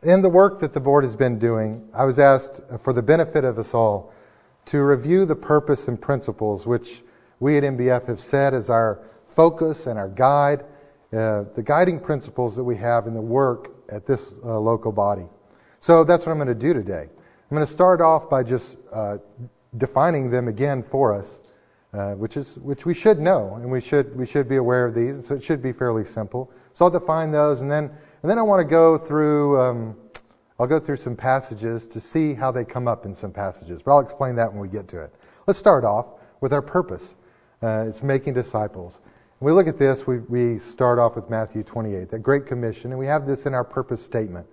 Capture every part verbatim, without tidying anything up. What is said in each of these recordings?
In the work that the board has been doing, I was asked, for the benefit of us all, to review the purpose and principles which we at M B F have set as our focus and our guide, uh, the guiding principles that we have in the work at this uh, local body. So that's what I'm going to do today. I'm going to start off by just uh, defining them again for us, uh, which is which we should know, and we should we should be aware of these. So it should be fairly simple. So I'll define those, and then and then I want to go through. Um, I'll go through some passages to see how they come up in some passages, but I'll explain that when we get to it. Let's start off with our purpose. Uh, it's making disciples. When we look at this, we, we start off with Matthew twenty-eight, that Great Commission, and we have this in our purpose statement.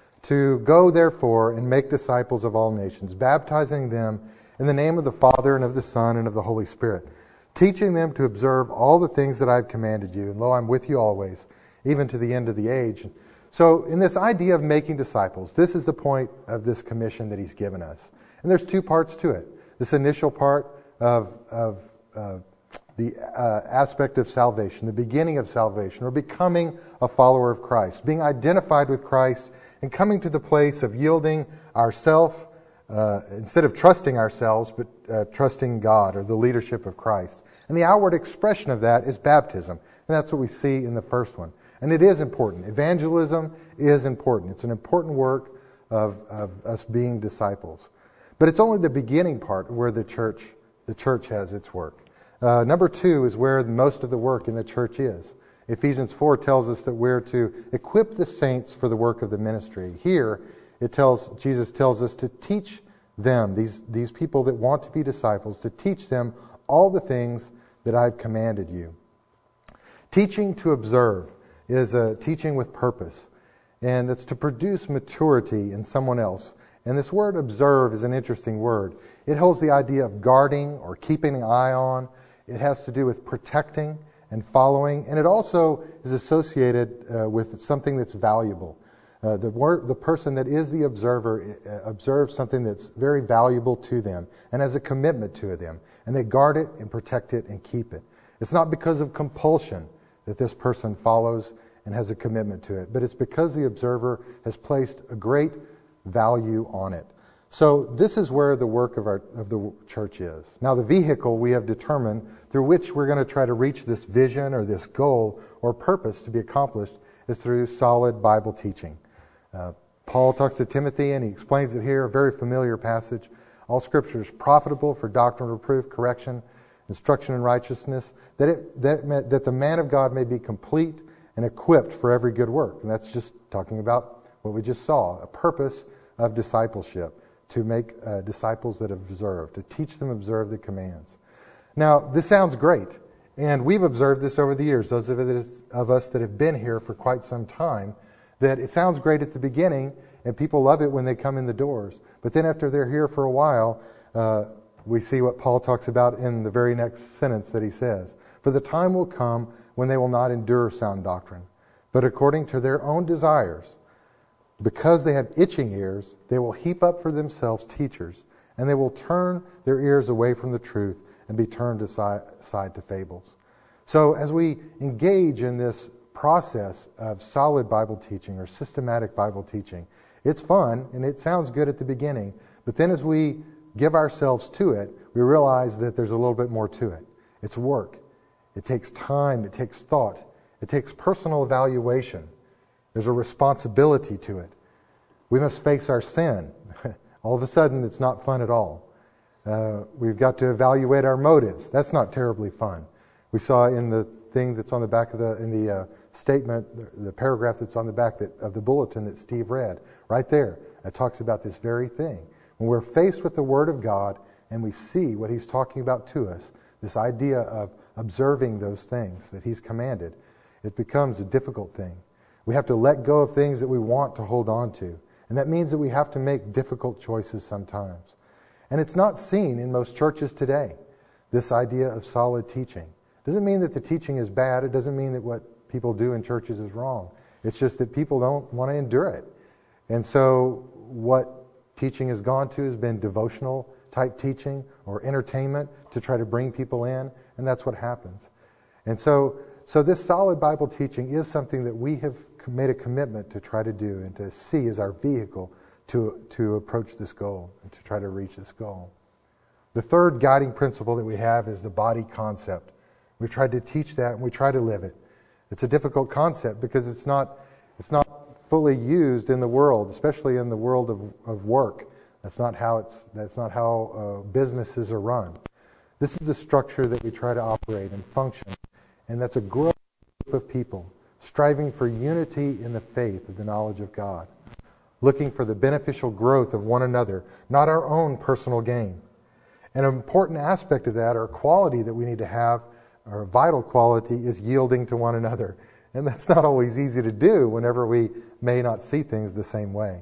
To go, therefore, and make disciples of all nations, baptizing them in the name of the Father and of the Son and of the Holy Spirit, teaching them to observe all the things that I have commanded you. And lo, I'm with you always, even to the end of the age. So in this idea of making disciples, this is the point of this commission that he's given us. And there's two parts to it. This initial part of, of uh, the uh, aspect of salvation, the beginning of salvation, or becoming a follower of Christ, being identified with Christ and coming to the place of yielding ourself, uh, instead of trusting ourselves, but uh, trusting God or the leadership of Christ. And the outward expression of that is baptism. And that's what we see in the first one. And it is important. Evangelism is important. It's an important work of, of us being disciples. But it's only the beginning part where the church, the church has its work. Uh, number two is where most of the work in the church is. Ephesians four tells us that we're to equip the saints for the work of the ministry. Here, it tells Jesus tells us to teach them, these, these people that want to be disciples, to teach them all the things that I've commanded you. Teaching to observe is a teaching with purpose, and it's to produce maturity in someone else. And this word observe is an interesting word. It holds the idea of guarding or keeping an eye on. It has to do with protecting and following, and it also is associated uh, with something that's valuable. Uh, the, word, the person that is the observer uh, observes something that's very valuable to them and has a commitment to them, and they guard it and protect it and keep it. It's not because of compulsion that this person follows and has a commitment to it, but it's because the observer has placed a great value on it. So this is where the work of our of the church is. Now the vehicle we have determined through which we're going to try to reach this vision or this goal or purpose to be accomplished is through solid Bible teaching. Uh, Paul talks to Timothy and he explains it here, a very familiar passage. All Scripture is profitable for doctrine, reproof, correction, instruction in righteousness, that it that that the man of God may be complete and equipped for every good work. And that's just talking about what we just saw, a purpose of discipleship. To make uh, disciples that observe, to teach them observe the commands. Now, this sounds great, and we've observed this over the years, those of, it, of us that have been here for quite some time, that it sounds great at the beginning, and people love it when they come in the doors. But then after they're here for a while, uh, we see what Paul talks about in the very next sentence that he says. For the time will come when they will not endure sound doctrine, but according to their own desires, because they have itching ears, they will heap up for themselves teachers, and they will turn their ears away from the truth and be turned aside to fables. So as we engage in this process of solid Bible teaching or systematic Bible teaching, it's fun and it sounds good at the beginning, but then as we give ourselves to it, we realize that there's a little bit more to it. It's work. It takes time. It takes thought. It takes personal evaluation. There's a responsibility to it. We must face our sin. All of a sudden, it's not fun at all. Uh, we've got to evaluate our motives. That's not terribly fun. We saw in the thing that's on the back of the, in the uh, statement, the, the paragraph that's on the back that, of the bulletin that Steve read, right there, it talks about this very thing. When we're faced with the Word of God and we see what He's talking about to us, this idea of observing those things that He's commanded, it becomes a difficult thing. We have to let go of things that we want to hold on to. And that means that we have to make difficult choices sometimes. And it's not seen in most churches today, this idea of solid teaching. It doesn't mean that the teaching is bad. It doesn't mean that what people do in churches is wrong. It's just that people don't want to endure it. And so what teaching has gone to has been devotional type teaching or entertainment to try to bring people in. And that's what happens. And so So this solid Bible teaching is something that we have made a commitment to try to do and to see as our vehicle to, to approach this goal and to try to reach this goal. The third guiding principle that we have is the body concept. We've tried to teach that and we try to live it. It's a difficult concept because it's not it's not fully used in the world, especially in the world of, of work. That's not how it's that's not how uh, businesses are run. This is the structure that we try to operate and function, and that's a group of people striving for unity in the faith of the knowledge of God, looking for the beneficial growth of one another, not our own personal gain. An important aspect of that, or quality that we need to have, or a vital quality, is yielding to one another. And that's not always easy to do whenever we may not see things the same way.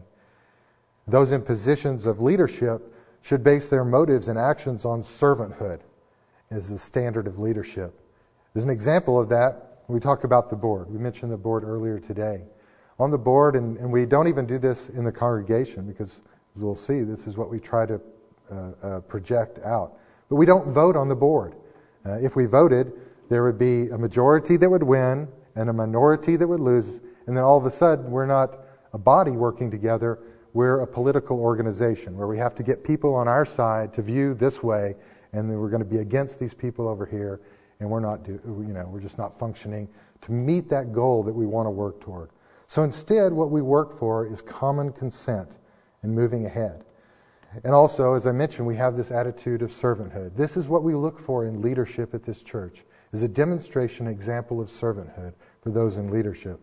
Those in positions of leadership should base their motives and actions on servanthood as the standard of leadership. As an example of that, we talk about the board. We mentioned the board earlier today. On the board, and, and we don't even do this in the congregation because, as we'll see, this is what we try to uh, uh, project out. But we don't vote on the board. Uh, if we voted, there would be a majority that would win and a minority that would lose, and then all of a sudden we're not a body working together, we're a political organization where we have to get people on our side to view this way, and then we're going to be against these people over here, and we're not do, you know, we're just not functioning to meet that goal that we want to work toward. So instead, what we work for is common consent and moving ahead. And also, as I mentioned, we have this attitude of servanthood. This is what we look for in leadership at this church, is a demonstration, example of servanthood for those in leadership.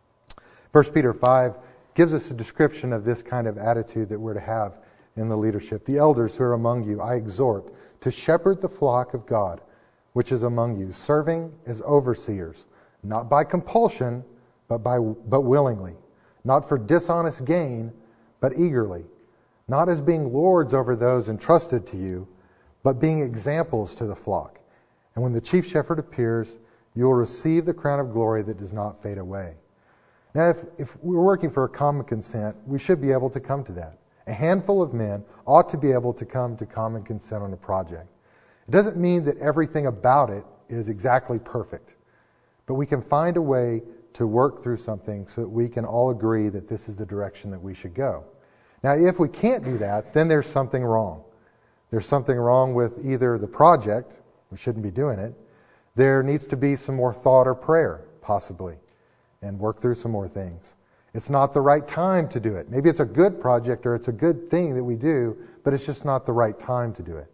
First Peter five gives us a description of this kind of attitude that we're to have in the leadership. The elders who are among you, I exhort to shepherd the flock of God, which is among you, serving as overseers, not by compulsion, but by but willingly, not for dishonest gain, but eagerly, not as being lords over those entrusted to you, but being examples to the flock. And when the chief shepherd appears, you will receive the crown of glory that does not fade away. Now, if, if we're working for a common consent, we should be able to come to that. A handful of men ought to be able to come to common consent on a project. It doesn't mean that everything about it is exactly perfect, but we can find a way to work through something so that we can all agree that this is the direction that we should go. Now, if we can't do that, then there's something wrong. There's something wrong with either the project, we shouldn't be doing it, there needs to be some more thought or prayer, possibly, and work through some more things. It's not the right time to do it. Maybe it's a good project or it's a good thing that we do, but it's just not the right time to do it.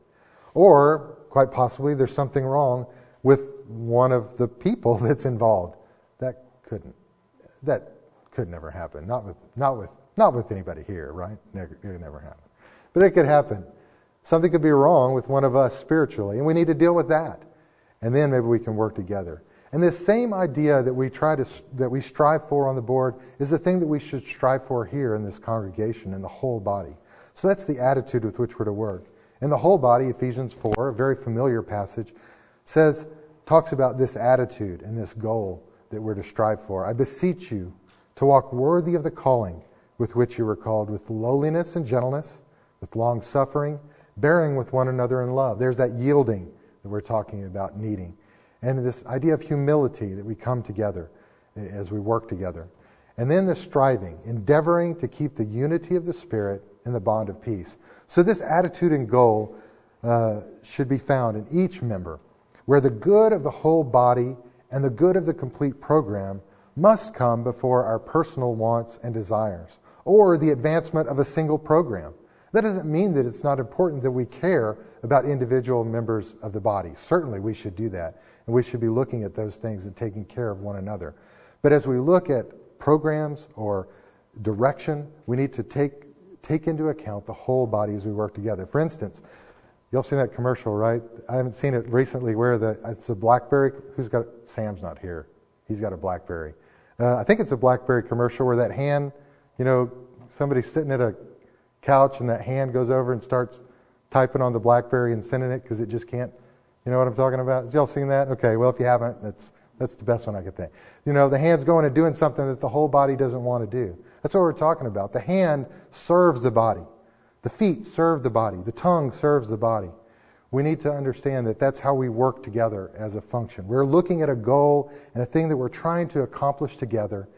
Or, quite possibly, there's something wrong with one of the people that's involved. That couldn't, that could never happen. Not with, not with, not with anybody here, right? Never, it never happen. But it could happen. Something could be wrong with one of us spiritually, and we need to deal with that. And then maybe we can work together. And this same idea that we try to that we strive for on the board is the thing that we should strive for here in this congregation, in the whole body. So that's the attitude with which we're to work. In the whole body, Ephesians four, a very familiar passage, says, talks about this attitude and this goal that we're to strive for. I beseech you to walk worthy of the calling with which you were called, with lowliness and gentleness, with long suffering, bearing with one another in love. There's that yielding that we're talking about needing. And this idea of humility, that we come together as we work together. And then the striving, endeavoring to keep the unity of the Spirit in the bond of peace. So this attitude and goal uh, should be found in each member, where the good of the whole body and the good of the complete program must come before our personal wants and desires, or the advancement of a single program. That doesn't mean that it's not important that we care about individual members of the body. Certainly we should do that, and we should be looking at those things and taking care of one another. But as we look at programs or direction, we need to take take into account the whole body as we work together. For instance, you'll seen that commercial, right? I haven't seen it recently where the it's a BlackBerry. Who's got Sam's not here. He's got a BlackBerry. Uh, I think it's a BlackBerry commercial where that hand, you know, somebody's sitting at a couch and that hand goes over and starts typing on the BlackBerry and sending it because it just can't. You know what I'm talking about? Has y'all seen that? Okay, well, if you haven't, that's that's the best one I could think. You know, the hand's going and doing something that the whole body doesn't want to do. That's what we're talking about. The hand serves the body. The feet serve the body. The tongue serves the body. We need to understand that that's how we work together as a function. We're looking at a goal and a thing that we're trying to accomplish together.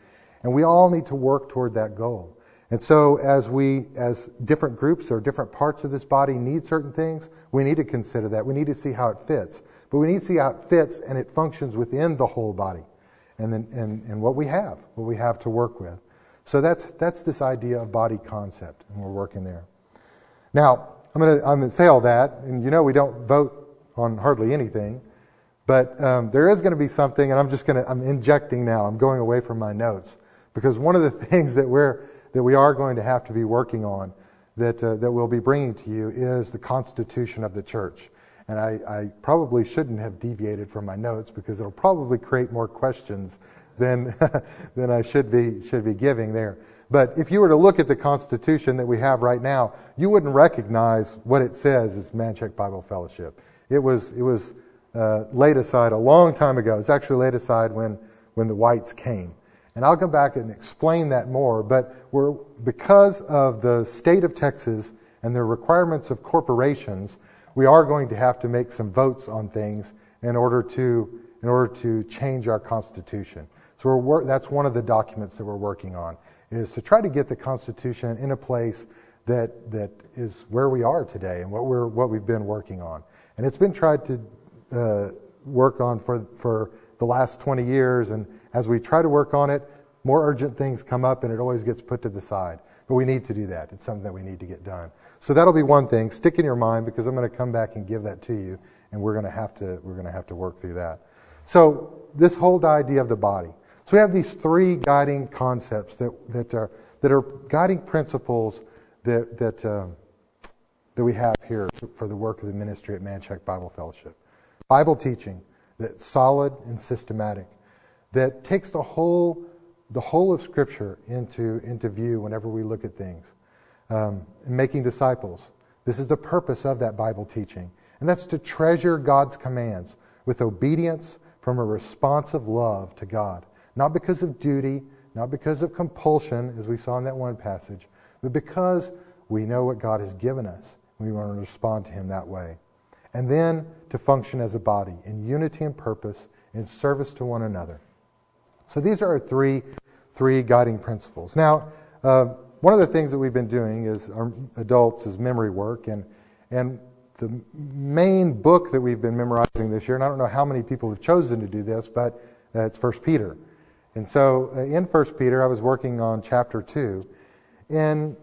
And we all need to work toward that goal. And so as we, as different groups or different parts of this body need certain things, we need to consider that. We need to see how it fits. But we need to see how it fits and it functions within the whole body and then and, and what we have, what we have to work with. So that's that's this idea of body concept, and we're working there. Now, I'm going to I'm going to say all that, and you know we don't vote on hardly anything, but um, there is going to be something, and I'm just going to I'm injecting now. I'm going away from my notes because one of the things that we're that we are going to have to be working on, that uh, that we'll be bringing to you, is the constitution of the church. And I, I probably shouldn't have deviated from my notes because it'll probably create more questions than than I should be should be giving there. But if you were to look at the constitution that we have right now, you wouldn't recognize what it says as Manchac Bible Fellowship. It was it was uh, laid aside a long time ago. It's actually laid aside when when the whites came. And I'll come back and explain that more, but we're, because of the state of Texas and the requirements of corporations, we are going to have to make some votes on things in order to in order to change our Constitution. So we're, that's one of the documents that we're working on, is to try to get the Constitution in a place that that is where we are today and what we're what we've been working on. And it's been tried to uh, work on for for the last twenty years, and as we try to work on it, more urgent things come up and it always gets put to the side. But we need to do that. It's something that we need to get done. So that'll be one thing. Stick in your mind, because I'm going to come back and give that to you, and we're going to have to we're going to have to work through that. So this whole idea of the body. So we have these three guiding concepts that that are that are guiding principles that that um, that we have here for the work of the ministry at Manchac Bible Fellowship. Bible teaching that's solid and systematic, that takes the whole the whole of Scripture into into view whenever we look at things. Um, and making disciples. This is the purpose of that Bible teaching, and that's to treasure God's commands with obedience from a responsive love to God, not because of duty, not because of compulsion, as we saw in that one passage, but because we know what God has given us. We want to respond to Him that way. And then to function as a body in unity and purpose, in service to one another. So these are our three three guiding principles. Now, uh, one of the things that we've been doing as our adults is memory work, and and the main book that we've been memorizing this year, and I don't know how many people have chosen to do this, but uh, it's First Peter. And so uh, in First Peter, I was working on chapter two, and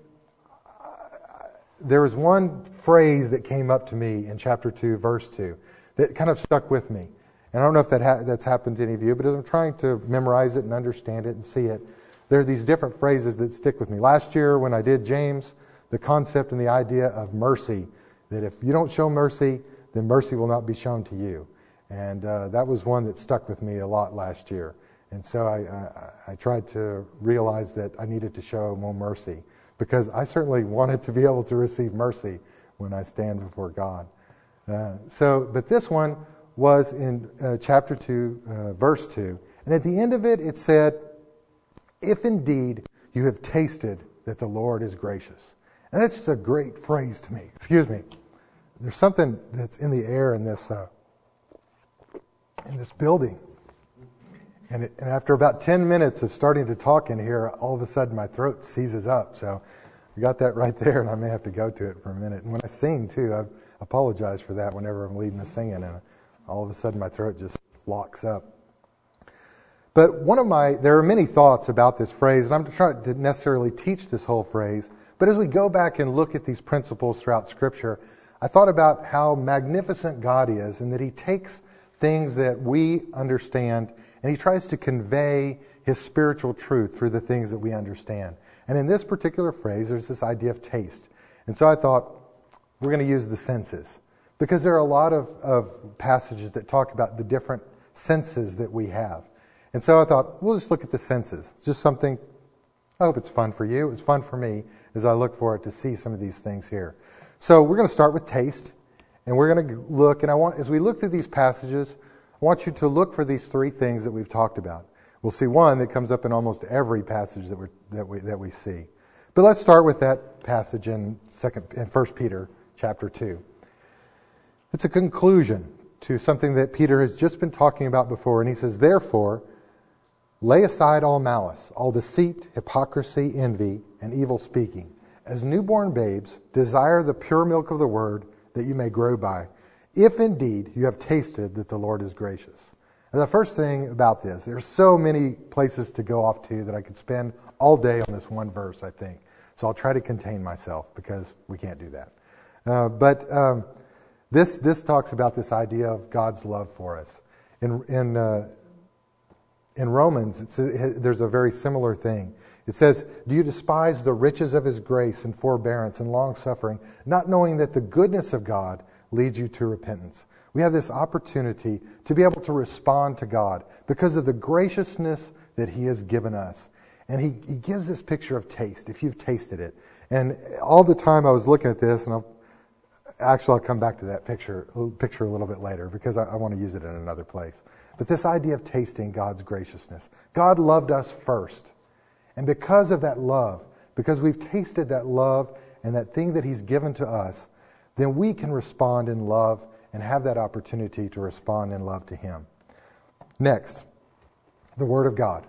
there was one phrase that came up to me in chapter two, verse two, that kind of stuck with me. And I don't know if that ha- that's happened to any of you, but as I'm trying to memorize it and understand it and see it, there are these different phrases that stick with me. Last year when I did James, the concept and the idea of mercy, that if you don't show mercy, then mercy will not be shown to you. And uh, that was one that stuck with me a lot last year. And so I, I, I tried to realize that I needed to show more mercy, because I certainly wanted to be able to receive mercy when I stand before God. Uh, so, but this one was in uh, chapter two, uh, verse two. And at the end of it, it said, if indeed you have tasted that the Lord is gracious. And that's just a great phrase to me. Excuse me. There's something that's in the air in this uh, in this building. And, it, and after about ten minutes of starting to talk in here, all of a sudden my throat seizes up. So I got that right there, and I may have to go to it for a minute. And when I sing, too, I apologize for that whenever I'm leading the singing. And all of a sudden my throat just locks up. But one of my, there are many thoughts about this phrase, and I'm trying to necessarily teach this whole phrase. But as we go back and look at these principles throughout Scripture, I thought about how magnificent God is, and that He takes things that we understand and He tries to convey His spiritual truth through the things that we understand. And in this particular phrase, there's this idea of taste. And so I thought, we're going to use the senses, because there are a lot of, of passages that talk about the different senses that we have. And so I thought, we'll just look at the senses. It's just something, I hope it's fun for you. It's fun for me as I look for it to see some of these things here. So we're going to start with taste, and we're going to look, and I want, as we look through these passages, I want you to look for these three things that we've talked about. We'll see one that comes up in almost every passage that we that we that we see. But let's start with that passage in second in First Peter chapter two. It's a conclusion to something that Peter has just been talking about before, and he says, therefore, Lay aside all malice, all deceit, hypocrisy, envy, and evil speaking. As newborn babes, desire the pure milk of the word that you may grow by, if indeed you have tasted that the Lord is gracious. And the first thing about this, there's so many places to go off to that I could spend all day on this one verse, I think. So I'll try to contain myself because we can't do that. Uh, but um, this this talks about this idea of God's love for us. In in uh, in Romans, it's a, there's a very similar thing. It says, "Do you despise the riches of His grace and forbearance and long suffering, not knowing that the goodness of God leads you to repentance?" We have this opportunity to be able to respond to God because of the graciousness that He has given us. And he, he gives this picture of taste, if you've tasted it. And all the time I was looking at this, and I'll, actually I'll come back to that picture, picture a little bit later because I, I want to use it in another place. But this idea of tasting God's graciousness. God loved us first. And because of that love, because we've tasted that love and that thing that He's given to us, then we can respond in love and have that opportunity to respond in love to Him. Next, the Word of God.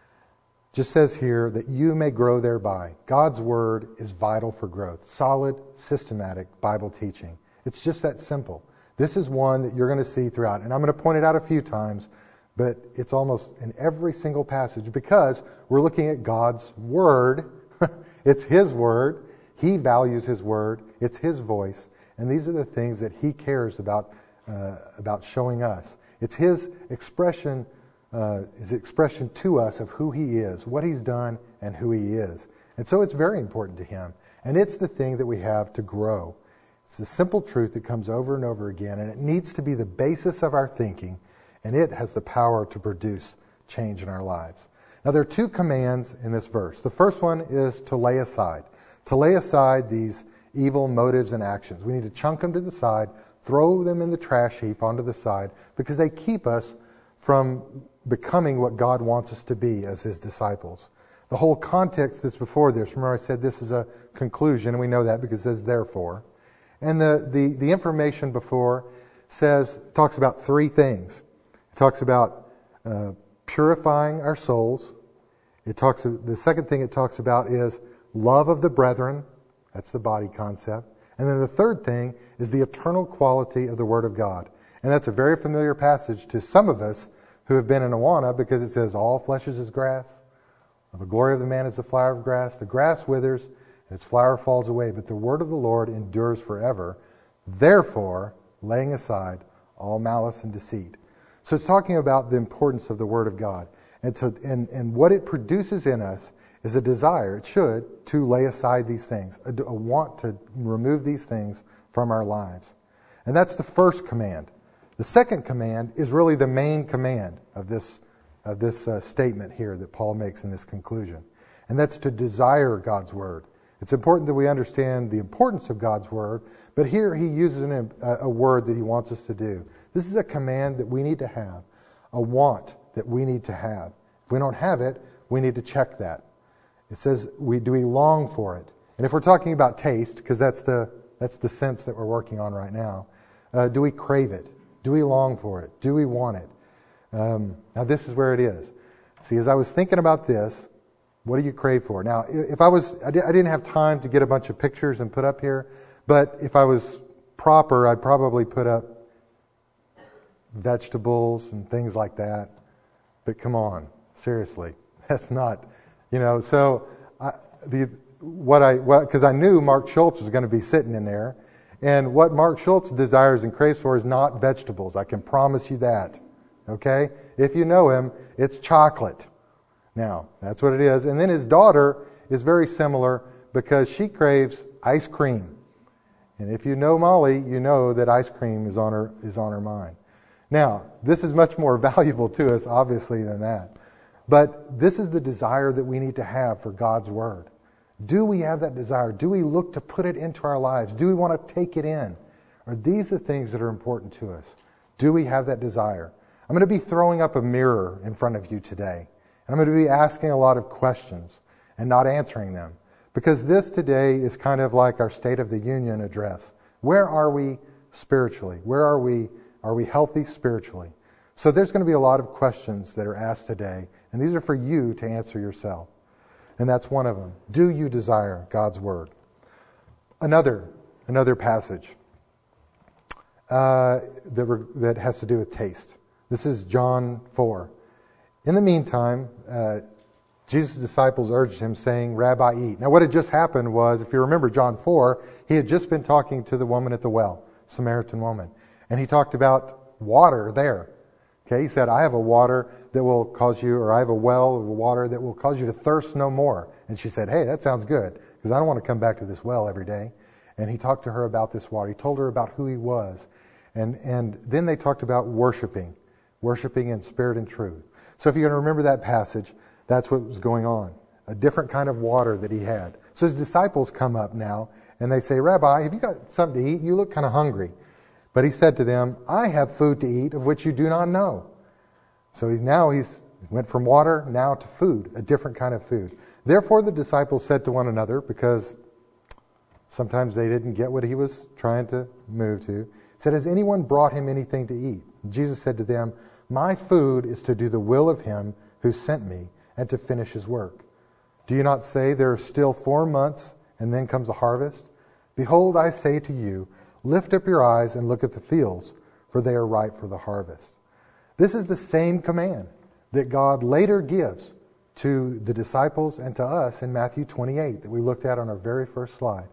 Just says here that you may grow thereby. God's Word is vital for growth. Solid, systematic Bible teaching. It's just that simple. This is one that you're going to see throughout. And I'm going to point it out a few times, but it's almost in every single passage because we're looking at God's Word. It's His Word. He values His Word. It's His voice. And these are the things that He cares about, uh, about showing us. It's His expression Uh, his expression to us of who He is, what He's done, and who He is. And so it's very important to Him. And it's the thing that we have to grow. It's the simple truth that comes over and over again, and it needs to be the basis of our thinking, and it has the power to produce change in our lives. Now, there are two commands in this verse. The first one is to lay aside. To lay aside these evil motives and actions. We need to chunk them to the side, throw them in the trash heap onto the side, because they keep us from becoming what God wants us to be as His disciples. The whole context that's before this, remember I said this is a conclusion, and we know that because it says therefore. And the, the, the information before says, talks about three things. It talks about uh, purifying our souls. It talks. The second thing it talks about is love of the brethren. That's the body concept. And then the third thing is the eternal quality of the Word of God. And that's a very familiar passage to some of us who have been in Awana because it says, all flesh is as grass. The glory of the man is the flower of grass. The grass withers and its flower falls away, but the word of the Lord endures forever. Therefore, laying aside all malice and deceit. So it's talking about the importance of the Word of God. And, to, and, and what it produces in us is a desire, it should, to lay aside these things, a, a want to remove these things from our lives. And that's the first command. The second command is really the main command of this, of this uh, statement here that Paul makes in this conclusion. And that's to desire God's Word. It's important that we understand the importance of God's Word, but here he uses an, a, a word that he wants us to do. This is a command that we need to have, a want that we need to have. If we don't have it, we need to check that. It says, we do we long for it? And if we're talking about taste, because that's the that's the sense that we're working on right now, uh, do we crave it? Do we long for it? Do we want it? Um, now this is where it is. See, as I was thinking about this, what do you crave for? Now, if I was, I didn't have time to get a bunch of pictures and put up here, but if I was proper, I'd probably put up vegetables and things like that. But come on, seriously, that's not, you know. So I, the what I what because I knew Mark Schultz was going to be sitting in there, and what Mark Schultz desires and craves for is not vegetables. I can promise you that. Okay, if you know him, it's chocolate. Now, that's what it is. And then his daughter is very similar because she craves ice cream. And if you know Molly, you know that ice cream is on her is on her mind. Now, this is much more valuable to us, obviously, than that. But this is the desire that we need to have for God's Word. Do we have that desire? Do we look to put it into our lives? Do we want to take it in? Are these the things that are important to us? Do we have that desire? I'm going to be throwing up a mirror in front of you today. And I'm going to be asking a lot of questions and not answering them. Because this today is kind of like our State of the Union address. Where are we spiritually? Where are we? Are we healthy spiritually? So there's going to be a lot of questions that are asked today. And these are for you to answer yourself. And that's one of them. Do you desire God's word? Another, another passage uh, that, re- that has to do with taste. This is John four. In the meantime, uh, Jesus' disciples urged him, saying, Rabbi, eat. Now what had just happened was, if you remember John four, he had just been talking to the woman at the well, Samaritan woman. And he talked about water there. Okay, he said, I have a water that will cause you, or I have a well of water that will cause you to thirst no more. And she said, hey, that sounds good, because I don't want to come back to this well every day. And he talked to her about this water. He told her about who he was. And, and then they talked about worshiping, worshiping in spirit and truth. So if you're going to remember that passage, that's what was going on. A different kind of water that he had. So his disciples come up now, and they say, Rabbi, have you got something to eat? You look kind of hungry. But he said to them, I have food to eat of which you do not know. So he's now he's went from water now to food, a different kind of food. Therefore the disciples said to one another, because sometimes they didn't get what he was trying to move to, said, has anyone brought him anything to eat? And Jesus said to them, my food is to do the will of him who sent me and to finish his work. Do you not say there are still four months and then comes the harvest? Behold, I say to you, lift up your eyes and look at the fields, for they are ripe for the harvest. This is the same command that God later gives to the disciples and to us in Matthew twenty-eight that we looked at on our very first slide.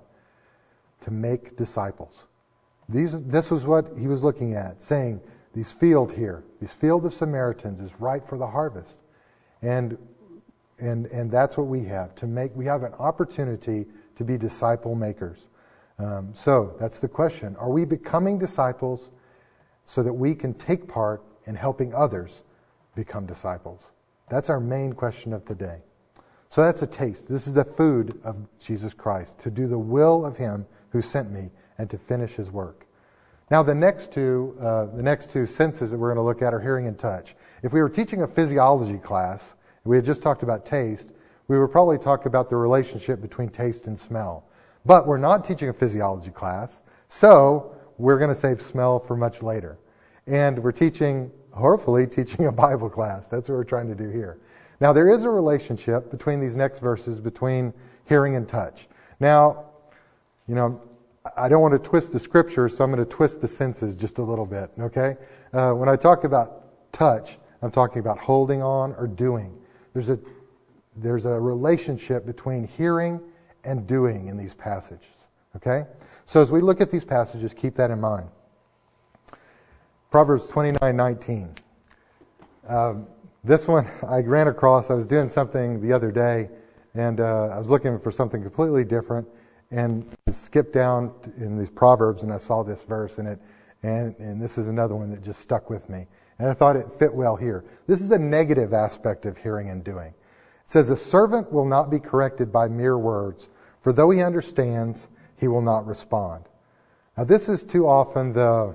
To make disciples. These, this was what he was looking at, saying, these field here, these field of Samaritans is ripe for the harvest. And and and that's what we have, to make, we have an opportunity to be disciple makers. Um, so that's the question. Are we becoming disciples so that we can take part in helping others become disciples? That's our main question of the day. So that's a taste. This is the food of Jesus Christ, to do the will of him who sent me and to finish his work. Now the next two, uh, the next two senses that we're going to look at are hearing and touch. If we were teaching a physiology class, we had just talked about taste, we would probably talk about the relationship between taste and smell. But we're not teaching a physiology class, so we're going to save smell for much later. And we're teaching, hopefully, teaching a Bible class. That's what we're trying to do here. Now, there is a relationship between these next verses, between hearing and touch. Now, you know, I don't want to twist the scripture, so I'm going to twist the senses just a little bit, okay? Uh, when I talk about touch, I'm talking about holding on or doing. There's a there's a relationship between hearing and doing in these passages, okay? So as we look at these passages, keep that in mind. Proverbs twenty-nine nineteen. Um, this one I ran across. I was doing something the other day, and uh, I was looking for something completely different, and I skipped down in these Proverbs, and I saw this verse in it, and, and this is another one that just stuck with me. And I thought it fit well here. This is a negative aspect of hearing and doing. It says, a servant will not be corrected by mere words, for though he understands, he will not respond. Now this is too often the,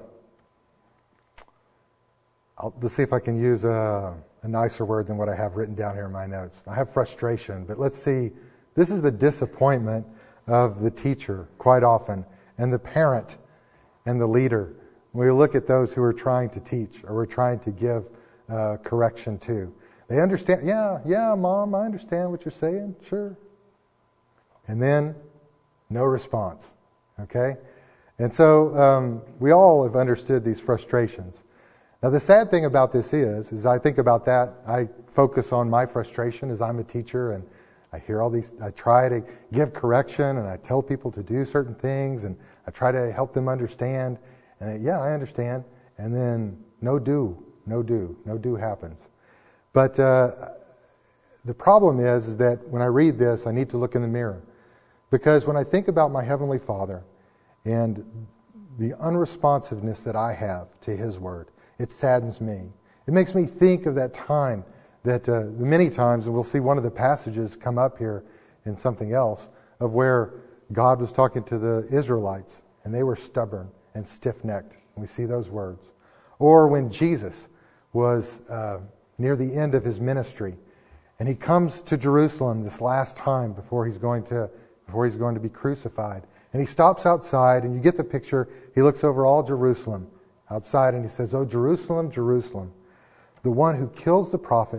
I'll, let's see if I can use a, a nicer word than what I have written down here in my notes. I have frustration, but let's see, this is the disappointment of the teacher quite often, and the parent and the leader. When we look at those who are trying to teach or we're trying to give uh, correction to. They understand, yeah, yeah, Mom, I understand what you're saying, sure. And then no response, okay? And so um, we all have understood these frustrations. Now the sad thing about this is, is I think about that, I focus on my frustration as I'm a teacher, and I hear all these, I try to give correction, and I tell people to do certain things, and I try to help them understand. And they, yeah, I understand. And then no do, no do, no do happens. But uh, the problem is, is that when I read this, I need to look in the mirror. Because when I think about my Heavenly Father and the unresponsiveness that I have to His Word, it saddens me. It makes me think of that time that uh, many times, and we'll see one of the passages come up here in something else, of where God was talking to the Israelites, and they were stubborn and stiff-necked. We see those words. Or when Jesus was uh, near the end of his ministry, and he comes to Jerusalem this last time before he's going to before he's going to be crucified, and he stops outside, and you get the picture. He looks over all Jerusalem outside, and he says, "Oh, Jerusalem, Jerusalem, the one who kills the prophets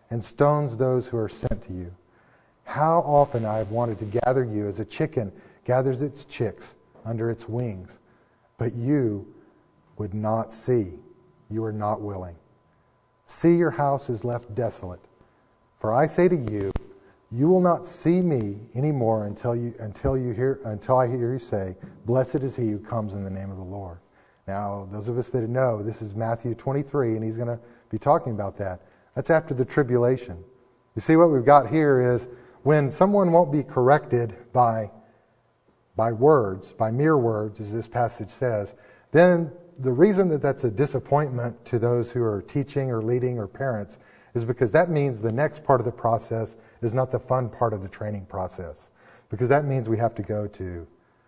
and stones those who are sent to you. How often I have wanted to gather you as a chicken gathers its chicks under its wings, but you would not see. You are not willing. See, your house is left desolate. For I say to you, you will not see me anymore until you until you hear until I hear you say, blessed is he who comes in the name of the Lord. Now, those of us that know, this is Matthew twenty-three, and he's going to be talking about that. That's after the tribulation. You see, what we've got here is when someone won't be corrected by by words, by mere words, as this passage says, then the reason that that's a disappointment to those who are teaching or leading or parents is because that means the next part of the process is not the fun part of the training process. Because that means we have to go to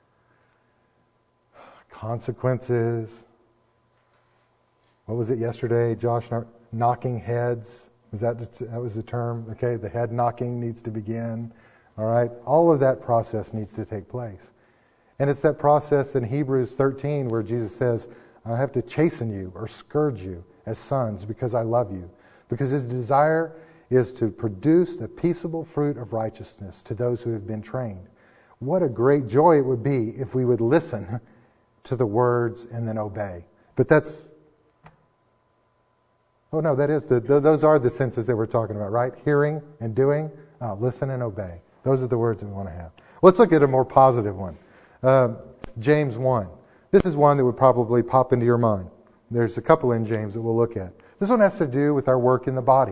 consequences. What was it yesterday, Josh? Knocking heads. Was that that was the term? Okay, the head knocking needs to begin. All right, all of that process needs to take place. And it's that process in Hebrews thirteen where Jesus says, I have to chasten you or scourge you as sons because I love you. Because his desire is to produce the peaceable fruit of righteousness to those who have been trained. What a great joy it would be if we would listen to the words and then obey. But that's, oh no, that is, the, the those are the senses that we're talking about, right? Hearing and doing, uh, listen and obey. Those are the words that we want to have. Let's look at a more positive one. Uh, James one. This is one that would probably pop into your mind. There's a couple in James that we'll look at. This one has to do with our work in the body.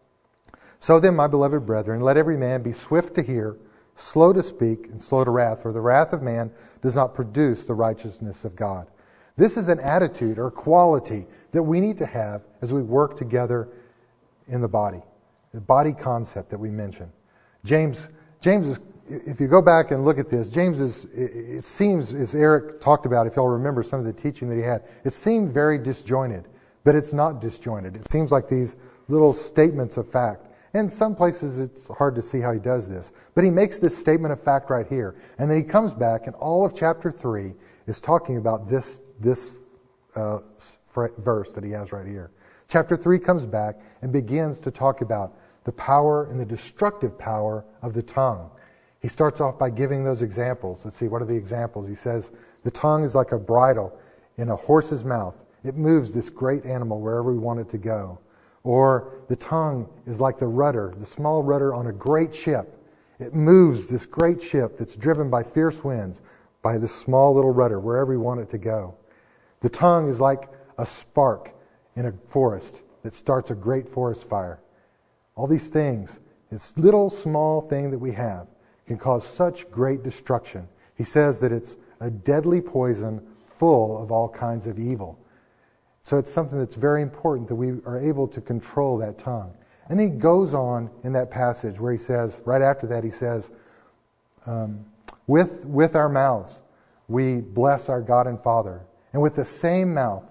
So then, my beloved brethren, let every man be swift to hear, slow to speak, and slow to wrath, for the wrath of man does not produce the righteousness of God. This is an attitude or quality that we need to have as we work together in the body. The body concept that we mentioned. James, James is, if you go back and look at this, James is, it seems, as Eric talked about, if y'all remember some of the teaching that he had, it seemed very disjointed. But it's not disjointed. It seems like these little statements of fact. And some places it's hard to see how he does this. But he makes this statement of fact right here. And then he comes back, and all of chapter three is talking about this, this uh, verse that he has right here. Chapter three comes back and begins to talk about the power and the destructive power of the tongue. He starts off by giving those examples. Let's see, what are the examples? He says, the tongue is like a bridle in a horse's mouth. It moves this great animal wherever we want it to go. Or the tongue is like the rudder, the small rudder on a great ship. It moves this great ship that's driven by fierce winds by this small little rudder wherever we want it to go. The tongue is like a spark in a forest that starts a great forest fire. All these things, this little small thing that we have, can cause such great destruction. He says that it's a deadly poison full of all kinds of evil. So it's something that's very important that we are able to control that tongue. And he goes on in that passage where he says, right after that he says, um, with, with our mouths we bless our God and Father. And with the same mouth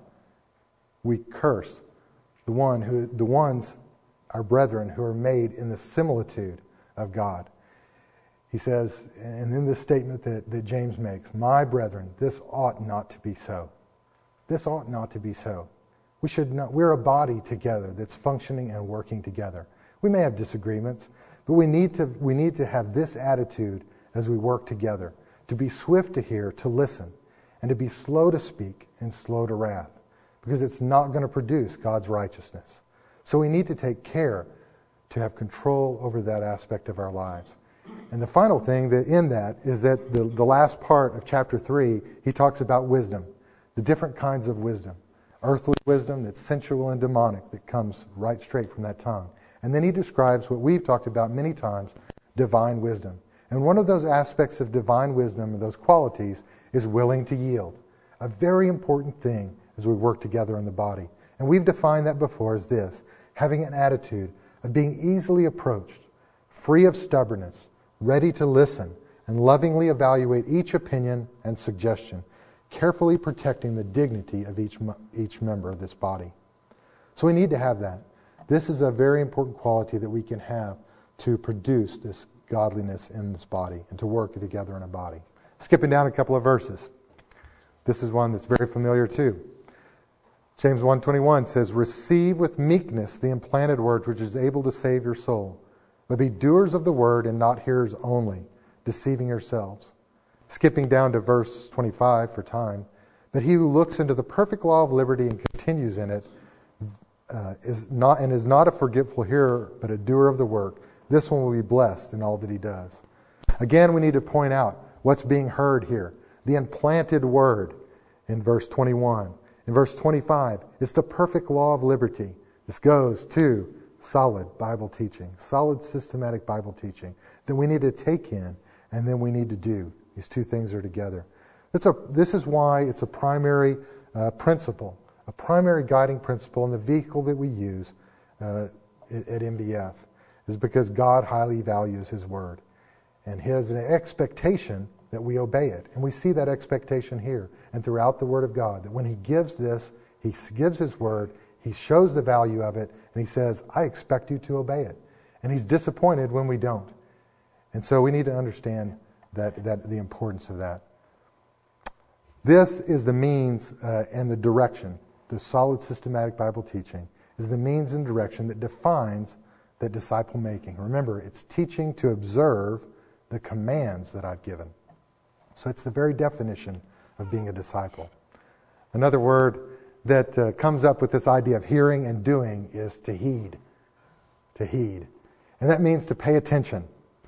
we curse the one who, the ones, our brethren, who are made in the similitude of God. He says, and in this statement that, that James makes, my brethren, this ought not to be so. This ought not to be so. We should not. We're a body together that's functioning and working together. We may have disagreements, but we need to we need to have this attitude as we work together, to be swift to hear, to listen, and to be slow to speak and slow to wrath, because it's not going to produce God's righteousness. So we need to take care to have control over that aspect of our lives. And the final thing that in that is that the, the last part of chapter three, he talks about wisdom. The different kinds of wisdom. Earthly wisdom that's sensual and demonic that comes right straight from that tongue. And then he describes what we've talked about many times, divine wisdom. And one of those aspects of divine wisdom and those qualities is willing to yield. A very important thing as we work together in the body. And we've defined that before as this, having an attitude of being easily approached, free of stubbornness, ready to listen, and lovingly evaluate each opinion and suggestion, carefully protecting the dignity of each each member of this body. So we need to have that. This is a very important quality that we can have to produce this godliness in this body and to work together in a body. Skipping down a couple of verses. This is one that's very familiar too. James one twenty-one says, receive with meekness the implanted word which is able to save your soul. But be doers of the word and not hearers only, deceiving yourselves. Skipping down to verse twenty-five for time. But he who looks into the perfect law of liberty and continues in it, uh, is not and is not a forgetful hearer, but a doer of the work. This one will be blessed in all that he does. Again, we need to point out what's being heard here. The implanted word in verse twenty-one. In verse twenty-five, it's the perfect law of liberty. This goes to solid Bible teaching, solid systematic Bible teaching that we need to take in and then we need to do. These two things are together. It's a, this is why it's a primary uh, principle, a primary guiding principle in the vehicle that we use uh, at, at M B F, is because God highly values His Word. And He has an expectation that we obey it. And we see that expectation here and throughout the Word of God, that when He gives this, He gives His Word, He shows the value of it, and He says, I expect you to obey it. And He's disappointed when we don't. And so we need to understand that, that the importance of that. This is the means uh, and the direction, the solid systematic Bible teaching, is the means and direction that defines that disciple making. Remember, it's teaching to observe the commands that I've given. So it's the very definition of being a disciple. Another word that uh, comes up with this idea of hearing and doing is to heed. To heed. And that means to pay attention.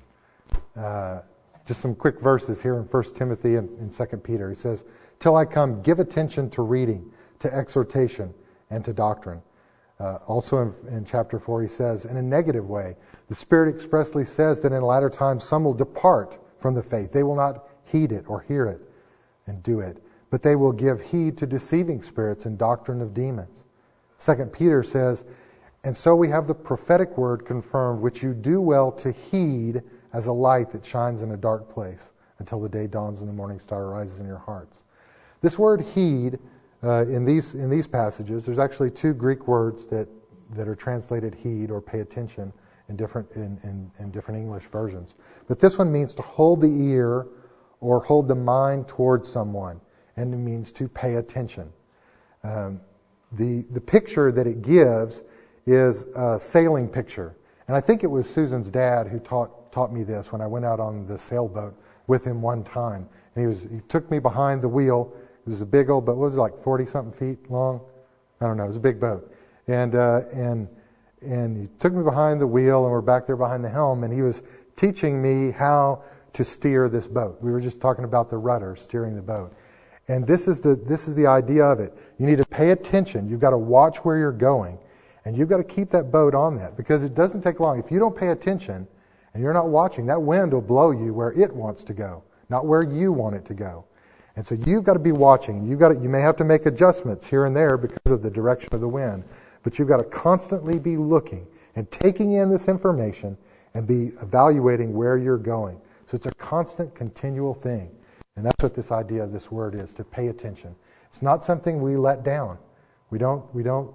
Uh, just some quick verses here in First Timothy and in Second Peter. He says, till I come, give attention to reading, to exhortation, and to doctrine. Uh, also in, in chapter four, he says, in a negative way, the Spirit expressly says that in latter times some will depart from the faith. They will not heed it or hear it and do it, but they will give heed to deceiving spirits and doctrine of demons. Second Peter says, and so we have the prophetic word confirmed, which you do well to heed as a light that shines in a dark place until the day dawns and the morning star rises in your hearts. This word heed, uh, in these in these passages, there's actually two Greek words that, that are translated heed or pay attention in different in, in, in different English versions. But this one means to hold the ear or hold the mind towards someone, and it means to pay attention. Um, the the picture that it gives is a sailing picture, and I think it was Susan's dad who taught taught me this when I went out on the sailboat with him one time. And he was he took me behind the wheel. It was a big old boat. What was it, like forty something feet long? I don't know. It was a big boat, and uh, and and he took me behind the wheel, and we're back there behind the helm, and he was teaching me how to steer this boat. We were just talking about the rudder, steering the boat. And this is the this is the idea of it. You need to pay attention. You've got to watch where you're going. And you've got to keep that boat on that, because it doesn't take long. If you don't pay attention and you're not watching, that wind will blow you where it wants to go, not where you want it to go. And so you've got to be watching. You've got to, you may have to make adjustments here and there because of the direction of the wind. But you've got to constantly be looking and taking in this information and be evaluating where you're going. So it's a constant, continual thing. And that's what this idea of this word is, to pay attention. It's not something we let down. We don't, we don't,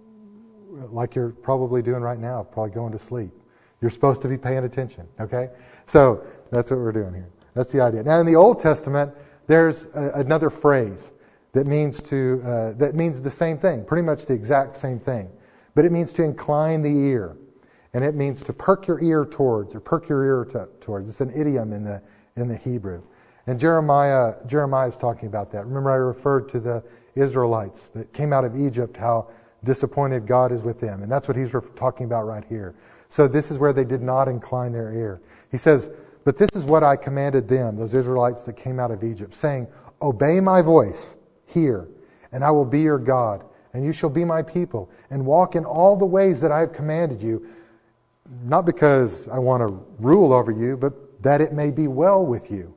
like you're probably doing right now, probably going to sleep. You're supposed to be paying attention, okay? So that's what we're doing here. That's the idea. Now in the Old Testament, there's a, another phrase that means to uh, that means the same thing, pretty much the exact same thing. But it means to incline the ear. And it means to perk your ear towards, or perk your ear to, towards. It's an idiom in the in the Hebrew. And Jeremiah Jeremiah is talking about that. Remember, I referred to the Israelites that came out of Egypt, how disappointed God is with them. And that's what he's talking about right here. So this is where they did not incline their ear. He says, but this is what I commanded them, those Israelites that came out of Egypt, saying, obey my voice, hear, and I will be your God, and you shall be my people, and walk in all the ways that I have commanded you, not because I want to rule over you, but that it may be well with you.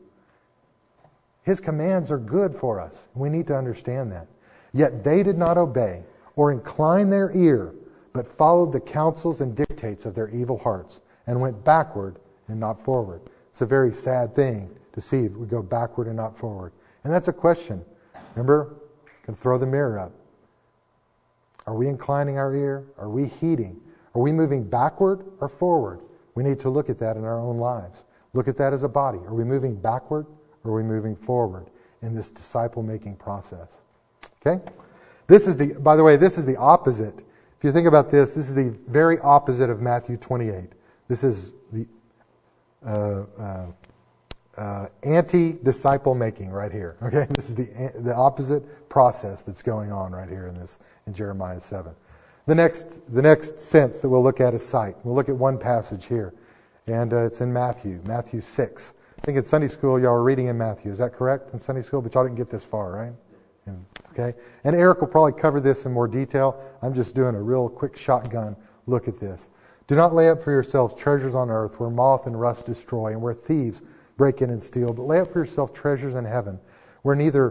His commands are good for us. We need to understand that. Yet they did not obey or incline their ear, but followed the counsels and dictates of their evil hearts, and went backward and not forward. It's a very sad thing to see if we go backward and not forward. And that's a question. Remember, you can throw the mirror up. Are we inclining our ear? Are we heeding? Are we moving backward or forward? We need to look at that in our own lives. Look at that as a body. Are we moving backward or are we moving forward in this disciple-making process? Okay? This is the, by the way, this is the opposite. If you think about this, this is the very opposite of Matthew twenty-eight. This is the uh, uh, uh, anti-disciple making right here. Okay, this is the the opposite process that's going on right here in this in Jeremiah seven. The next the next sense that we'll look at is sight. We'll look at one passage here, and uh, it's in Matthew, Matthew six. I think in Sunday school y'all were reading in Matthew. Is that correct in Sunday school? But y'all didn't get this far, right? And, okay, and Eric will probably cover this in more detail. I'm just doing a real quick shotgun look at this. Do not lay up for yourselves treasures on earth where moth and rust destroy and where thieves break in and steal, but lay up for yourself treasures in heaven where neither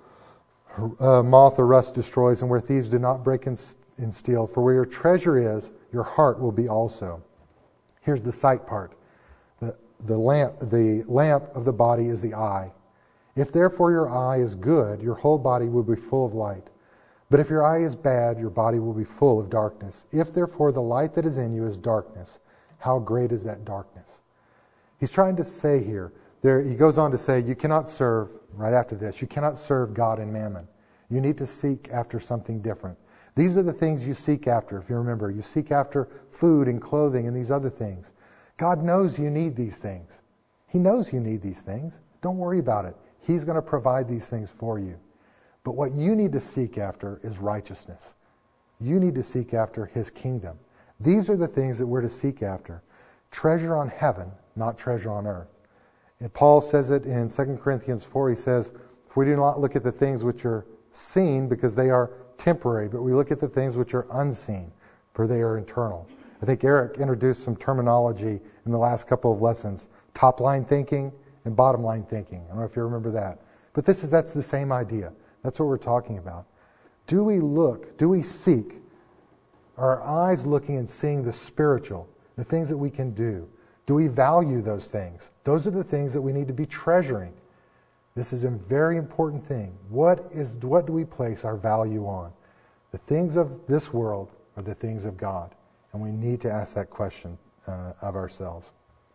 uh, moth or rust destroys and where thieves do not break in, and steal. For where your treasure is, your heart will be also. Here's the sight part. The, the lamp, the lamp of the body is the eye. If therefore your eye is good, your whole body will be full of light. But if your eye is bad, your body will be full of darkness. If therefore the light that is in you is darkness, how great is that darkness? He's trying to say here, there, he goes on to say, you cannot serve, right after this, you cannot serve God and mammon. You need to seek after something different. These are the things you seek after, if you remember. You seek after food and clothing and these other things. God knows you need these things. He knows you need these things. Don't worry about it. He's going to provide these things for you. But what you need to seek after is righteousness. You need to seek after His kingdom. These are the things that we're to seek after. Treasure on heaven, not treasure on earth. And Paul says it in Second Corinthians four. He says, if we do not look at the things which are seen, because they are temporary, but we look at the things which are unseen, for they are eternal. I think Eric introduced some terminology in the last couple of lessons. Top line thinking and bottom line thinking. I don't know if you remember that. But this is that's the same idea. That's what we're talking about. Do we look, do we seek, are our eyes looking and seeing the spiritual, the things that we can do? Do we value those things? Those are the things that we need to be treasuring. This is a very important thing. What is what do we place our value on? The things of this world or the things of God? And we need to ask that question uh, of ourselves.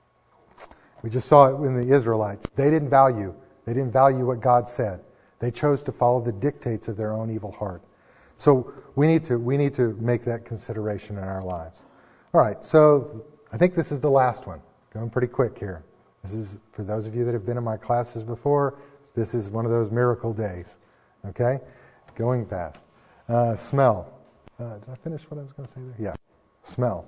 We just saw it in the Israelites. They didn't value. They didn't value what God said. They chose to follow the dictates of their own evil heart. So we need to we need to make that consideration in our lives. All right, so I think this is the last one. Going pretty quick here. This is, for those of you that have been in my classes before, this is one of those miracle days. Okay? Going fast. Uh, smell. Uh, did I finish what I was going to say there? Yeah. Smell.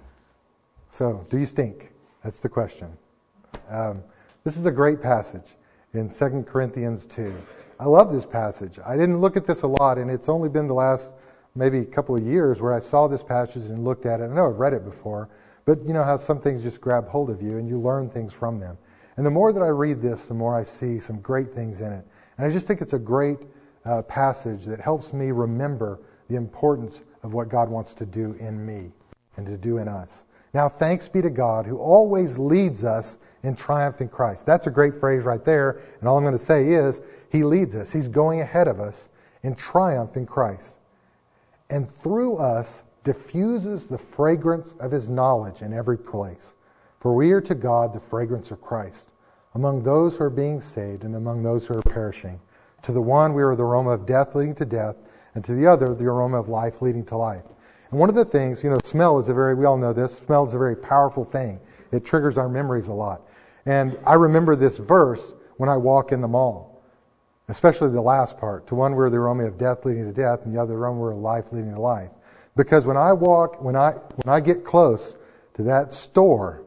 So, do you stink? That's the question. Um, this is a great passage in Second Corinthians two. I love this passage. I didn't look at this a lot, and it's only been the last maybe couple of years where I saw this passage and looked at it. I know I've read it before, but you know how some things just grab hold of you and you learn things from them. And the more that I read this, the more I see some great things in it. And I just think it's a great uh, passage that helps me remember the importance of what God wants to do in me and to do in us. Now, thanks be to God who always leads us in triumph in Christ. That's a great phrase right there. And all I'm going to say is, He leads us. He's going ahead of us in triumph in Christ. And through us diffuses the fragrance of His knowledge in every place. For we are to God the fragrance of Christ, among those who are being saved and among those who are perishing. To the one we are the aroma of death leading to death, and to the other the aroma of life leading to life. And one of the things, you know, smell is a very, we all know this, smell is a very powerful thing. It triggers our memories a lot. And I remember this verse when I walk in the mall, especially the last part. To one we're the aroma of death leading to death, and the other aroma we're life leading to life. Because when I walk, when I when I get close to that store,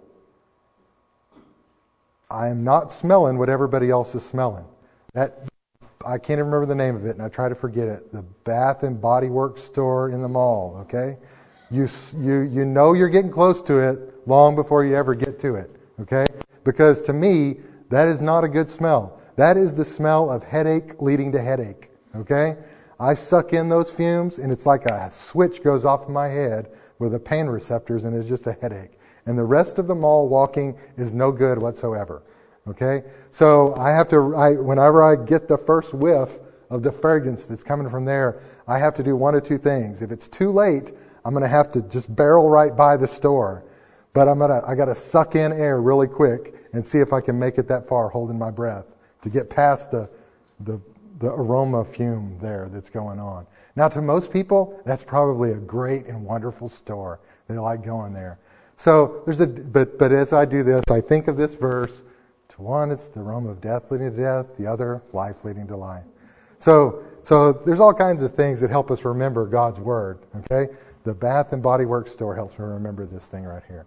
I am not smelling what everybody else is smelling. That I can't even remember the name of it, and I try to forget it. The Bath and Body Works store in the mall, okay? You you you know you're getting close to it long before you ever get to it, okay? Because to me, that is not a good smell. That is the smell of headache leading to headache, okay? I suck in those fumes, and it's like a switch goes off in my head with the pain receptors, and it's just a headache. And the rest of the mall walking is no good whatsoever. Okay, so I have to. I, whenever I get the first whiff of the fragrance that's coming from there, I have to do one of two things. If it's too late, I'm going to have to just barrel right by the store. But I'm gonna. I got to suck in air really quick and see if I can make it that far, holding my breath to get past the the the aroma fume there that's going on. Now, to most people, that's probably a great and wonderful store. They like going there. So there's a but but as I do this, I think of this verse. To one, it's the aroma of death leading to death. The other, life leading to life. So so there's all kinds of things that help us remember God's word. Okay, the Bath and Body Works store helps me remember this thing right here.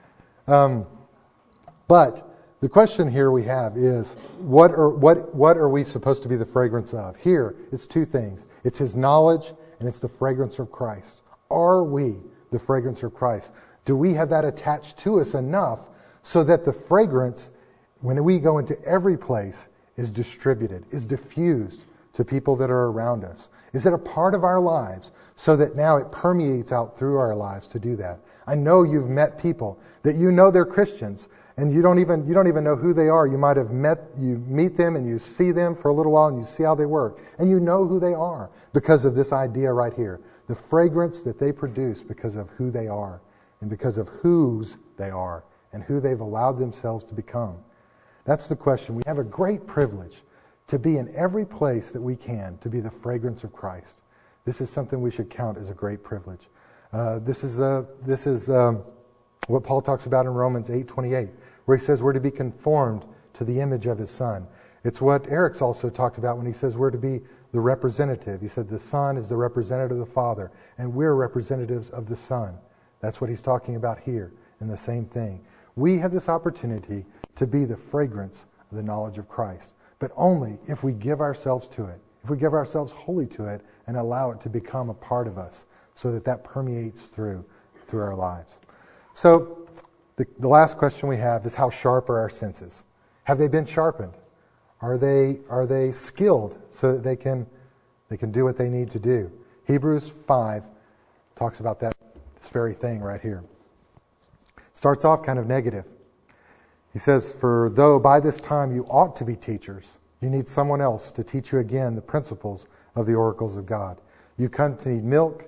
Um, but the question here we have is, what are what what are we supposed to be the fragrance of? Here, it's two things. It's His knowledge and it's the fragrance of Christ. Are we the fragrance of Christ? Do we have that attached to us enough so that the fragrance, when we go into every place, is distributed, is diffused to people that are around us? Is it a part of our lives so that now it permeates out through our lives to do that? I know you've met people that you know they're Christians, and you don't even you don't even know who they are. You might have met, you meet them and you see them for a little while and you see how they work. And you know who they are because of this idea right here. The fragrance that they produce because of who they are and because of whose they are and who they've allowed themselves to become. That's the question. We have a great privilege to be in every place that we can, to be the fragrance of Christ. This is something we should count as a great privilege. Uh, this is uh, this is um, what Paul talks about in Romans eight twenty-eight, where he says we're to be conformed to the image of His Son. It's what Eric's also talked about when he says we're to be the representative. He said the Son is the representative of the Father, and we're representatives of the Son. That's what he's talking about here, and the same thing. We have this opportunity to be the fragrance of the knowledge of Christ, but only if we give ourselves to it, if we give ourselves wholly to it and allow it to become a part of us so that that permeates through through our lives. So the, the last question we have is, how sharp are our senses? Have they been sharpened? Are they are they skilled so that they can they can do what they need to do? Hebrews five talks about that this very thing right here. Starts off kind of negative. He says, for though by this time you ought to be teachers, you need someone else to teach you again the principles of the oracles of God. You come to need milk,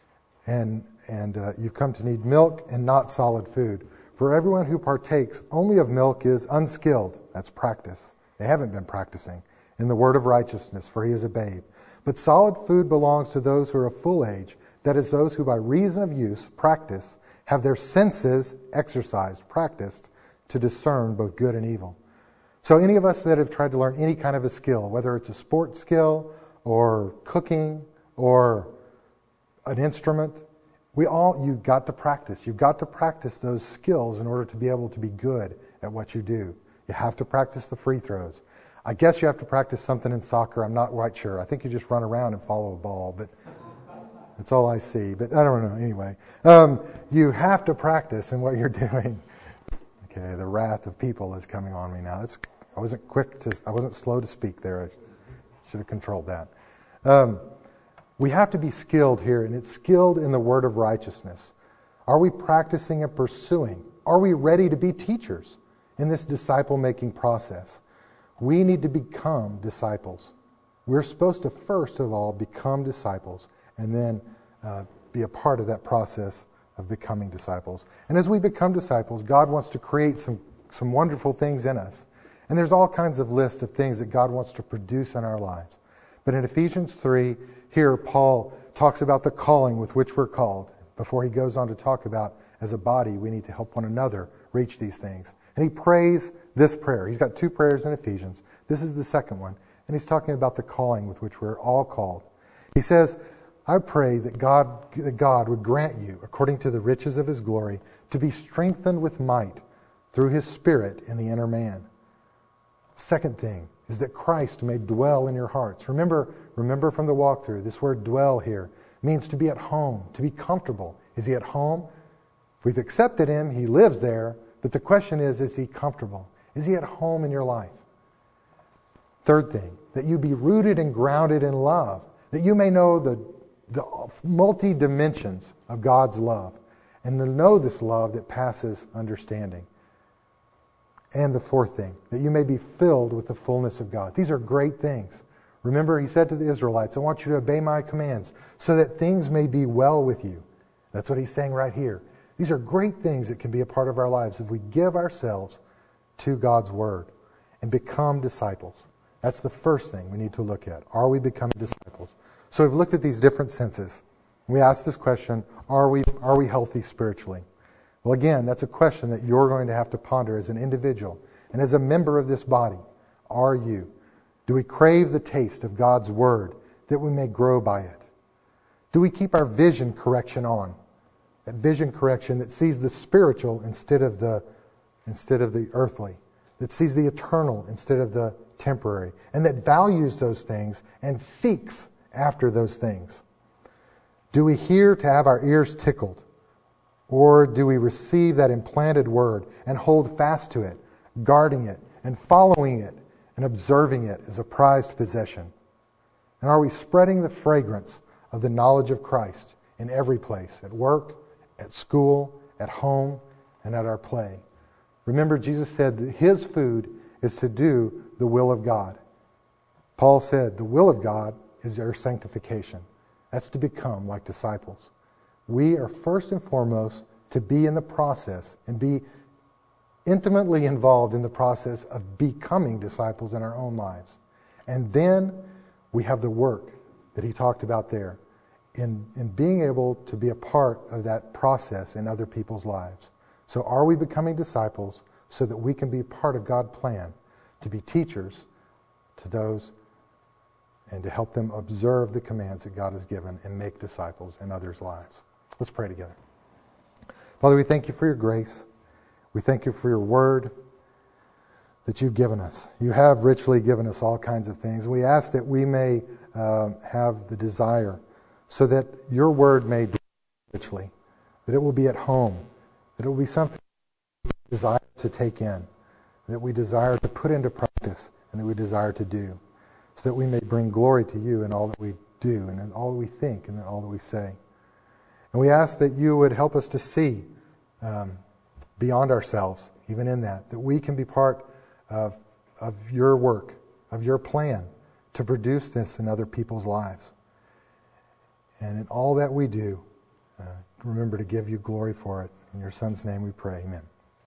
and and uh, you've come to need milk and not solid food. For everyone who partakes only of milk is unskilled. That's practice. They haven't been practicing in the word of righteousness, for he is a babe. But solid food belongs to those who are of full age, that is, those who by reason of use, practice, have their senses exercised, practiced, to discern both good and evil. So any of us that have tried to learn any kind of a skill, whether it's a sports skill or cooking or an instrument, we all, you've got to practice. You've got to practice those skills in order to be able to be good at what you do. You have to practice the free throws. I guess you have to practice something in soccer. I'm not quite sure. I think you just run around and follow a ball, but that's all I see. But I don't know. Anyway, um, you have to practice in what you're doing. Okay, the wrath of people is coming on me now. It's, I wasn't quick to, I wasn't slow to speak there. I should have controlled that. Um, we have to be skilled here, and it's skilled in the word of righteousness. Are we practicing and pursuing? Are we ready to be teachers in this disciple-making process? We need to become disciples. We're supposed to first of all become disciples, and then uh, be a part of that process of becoming disciples. And as we become disciples, God wants to create some, some wonderful things in us. And there's all kinds of lists of things that God wants to produce in our lives. But in Ephesians three, here Paul talks about the calling with which we're called. Before he goes on to talk about, as a body, we need to help one another reach these things. And he prays this prayer. He's got two prayers in Ephesians. This is the second one. And he's talking about the calling with which we're all called. He says, I pray that God, that God would grant you, according to the riches of his glory, to be strengthened with might through his Spirit in the inner man. Second thing is that Christ may dwell in your hearts. Remember, remember from the walkthrough, this word dwell here means to be at home, to be comfortable. Is he at home? If we've accepted him, he lives there. But the question is, is he comfortable? Is he at home in your life? Third thing, that you be rooted and grounded in love, that you may know the, the multi-dimensions of God's love, and to know this love that passes understanding. And the fourth thing, that you may be filled with the fullness of God. These are great things. Remember, he said to the Israelites, I want you to obey my commands so that things may be well with you. That's what he's saying right here. These are great things that can be a part of our lives if we give ourselves to God's word and become disciples. That's the first thing we need to look at. Are we becoming disciples? So we've looked at these different senses. We ask this question, are we are we healthy spiritually? Well, again, that's a question that you're going to have to ponder as an individual and as a member of this body. Are you? Do we crave the taste of God's Word that we may grow by it? Do we keep our vision correction on? That vision correction that sees the spiritual instead of the instead of the earthly, that sees the eternal instead of the temporary, and that values those things and seeks after those things. Do we hear to have our ears tickled? Or do we receive that implanted word and hold fast to it, guarding it and following it and observing it as a prized possession? And are we spreading the fragrance of the knowledge of Christ in every place, at work, at school, at home, and at our play? Remember, Jesus said that his food is to do the will of God. Paul said the will of God is our sanctification. That's to become like disciples. We are first and foremost to be in the process and be intimately involved in the process of becoming disciples in our own lives. And then we have the work that he talked about there in, in being able to be a part of that process in other people's lives. So are we becoming disciples so that we can be part of God's plan to be teachers to those and to help them observe the commands that God has given and make disciples in others' lives? Let's pray together. Father, we thank you for your grace. We thank you for your word that you've given us. You have richly given us all kinds of things. We ask that we may uh, have the desire so that your word may be richly, that it will be at home, that it will be something we desire to take in, that we desire to put into practice, and that we desire to do, so that we may bring glory to you in all that we do and in all that we think and in all that we say. And we ask that you would help us to see um, beyond ourselves, even in that, that we can be part of, of your work, of your plan to produce this in other people's lives. And in all that we do, uh, remember to give you glory for it. In your Son's name we pray, amen.